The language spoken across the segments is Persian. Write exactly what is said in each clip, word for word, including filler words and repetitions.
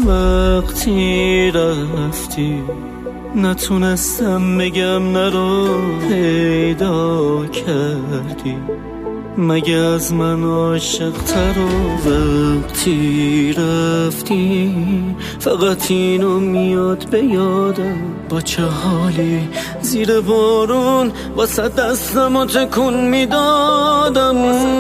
وقتی رفتی نتونستم بگم نرو پیدا کردی، مگه از من عاشق تر و وقتی رفتی فقط اینو میاد به یادم، با چه حالی زیر بارون واسه دستمو تکون میدادم.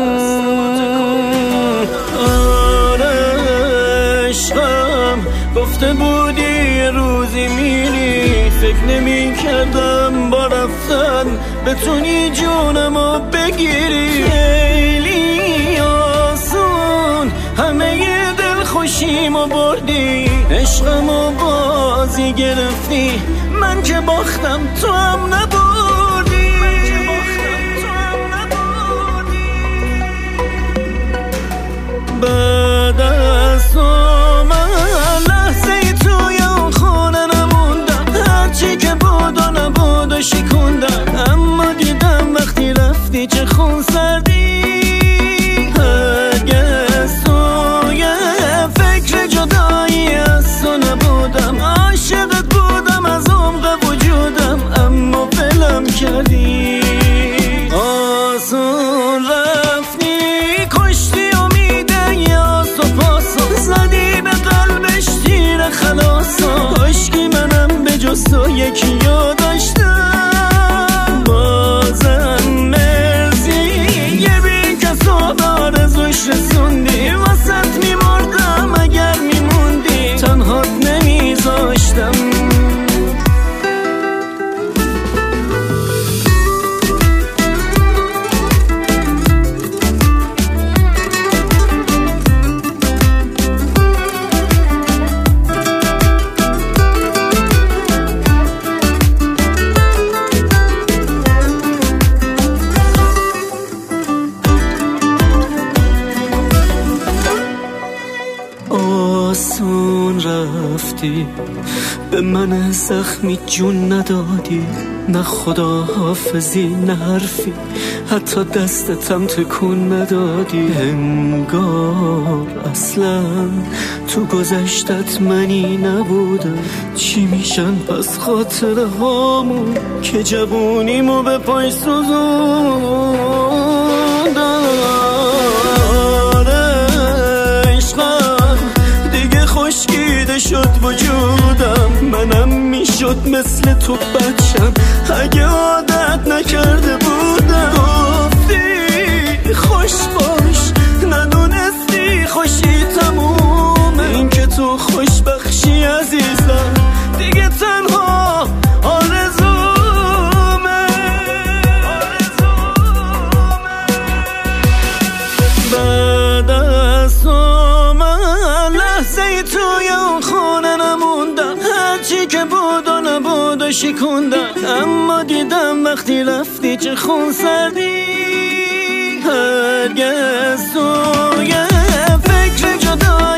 آره عشقم گفته بودی یه روزی میری، فکر نمی کردم با رفتن بتونی جونمو بگیری. خیلی آسون همه ی دل خوشیمو بردی، عشقمو بازی گرفتی، من که باختم تو هم نبردی. بعد از تو من لحظه ای توی اون خونه نموندم، هرچی که بود و نبود و شکوندم، اما دیدم وقتی رفتی چه خون سردی. هرگز توی فکر جدایی از تو نبودم، عاشقت بودم از عمق وجودم، اما ولم کردی. آسون رفتی کشتی امیده یا سپاسو، زدی به قلبش تیر خلاصو، عشقی منم به جز تو یکی یا داشتم. بازم مرسی یه بی کس و آرزوش رسوندی، واسط میمردم اگر میموندی، تنهات نمیذاشتم. آسون رفتی به من زخمی جون ندادی، نه خدا حافظی نه حرفی، حتی دستتم تکون ندادی. انگار اصلا تو گذشتت منی نبودم، چی میشن پس خاطره هامون که جوونیمو به پای سوزوندم. خشکیده شد وجودم، منم میشد مثل تو بچم اگه عادت نکرده بودم. گفتی خوش باش ندونستی خوشی تمومه، این که تو خوش بخشی عزیزم دیگه تنها آرزومه. بعد از تو لحظه توی اون خونه نموندم، هرچی که بود و نبود و شکوندم، اما دیدم وقتی رفتی چه خون سردی. هرگز توی فکر جدا